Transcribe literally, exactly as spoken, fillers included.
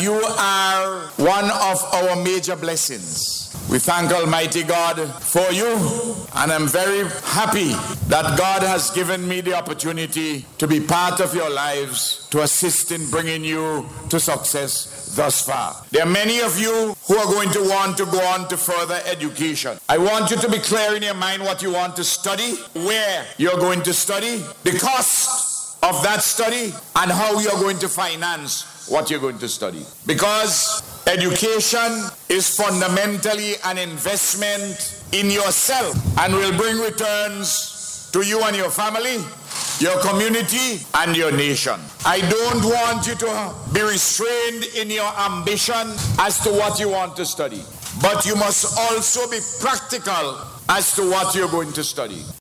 you are one of our major blessings. We thank Almighty God for you, and I'm very happy that God has given me the opportunity to be part of your lives, to assist in bringing you to success thus far. There are many of you who are going to want to go on to further education. I want you to be clear in your mind what you want to study, where you're going to study, the cost of that study, and how you're going to finance what you're going to study. Because education is fundamentally an investment in yourself and will bring returns to you and your family, your community, and your nation. I don't want you to be restrained in your ambition as to what you want to study, but you must also be practical as to what you're going to study.